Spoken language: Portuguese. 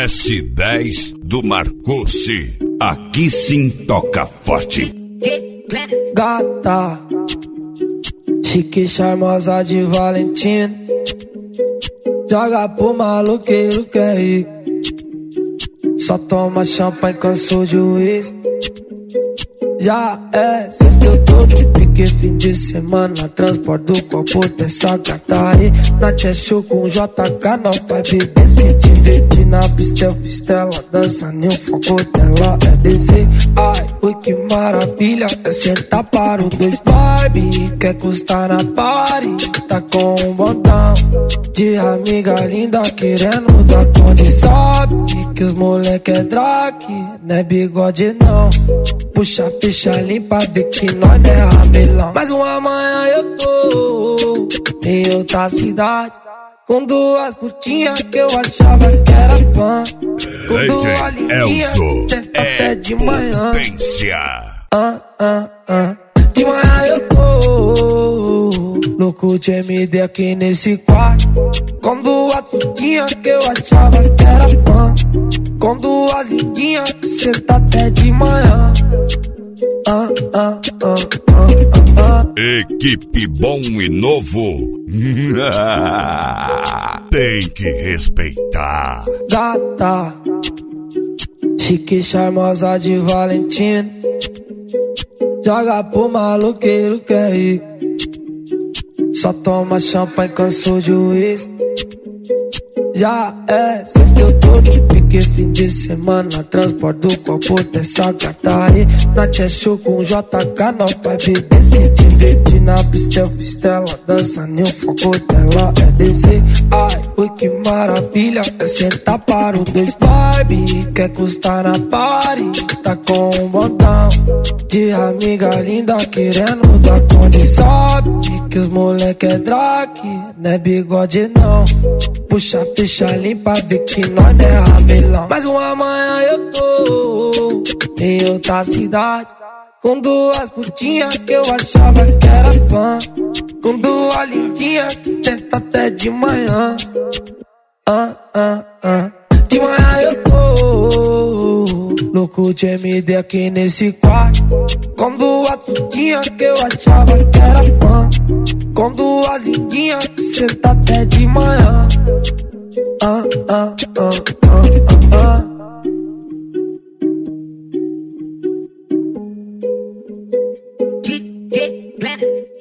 S10 do Marcucci. Aqui sim toca forte. Gata, chique, charmosa de Valentina, joga pro maluqueiro que é rico. Só toma champanhe, cansou de uísque. Já é sexta, eu tô de pique, fim de semana, transporte do copo dessa gata aí. Na Tchê com JK, não vai beber, se divertir na pista, eu fiz tela, dança, nem o foco dela é descer. Ai, ui, que maravilha, é sentar para o dois. Barbie, quer custar na party, tá com um botão de amiga linda, querendo dar conta. Sabe que os moleque é drag, não é bigode não. Puxa a ficha limpa, vê que nós é ramelão. Mas uma manhã eu tô em outra cidade, com duas putinhas que eu achava que era fã. Com duas lindinhas, até de manhã. De manhã eu tô louco de MD aqui nesse quarto, com duas putinhas que eu achava que era fã. Com duas lindinhas, senta até de manhã. Equipe bom e novo. Tem que respeitar. Gata, chique, charmosa de Valentina, joga pro maluqueiro que é rico. Só toma champanhe, cansou de uísque. Já é sexta, eu tô de pique, fim de semana, transporte do copo dessa gata aí. Na Tchê com JK, não vai beber, se divertir na pista, eu fiz tela, dança, nem o foco dela é descer. Ai, ui, que maravilha, é sentar para o dois. Barbie, quer custar na party, tá com um botão de amiga linda, querendo dar conta. Sabe que os moleque é drag, não é bigode não. Puxa a ficha limpa, vê que nós é ramelão. Mas uma manhã eu tô em outra cidade, com duas putinhas que eu achava que era fã. Com duas lindinhas que tenta até de manhã. De manhã eu tô louco de MD aqui nesse quarto, com duas putinhas que eu achava que era fã. Com duas lindinhas que senta até de manhã. DJ Planet.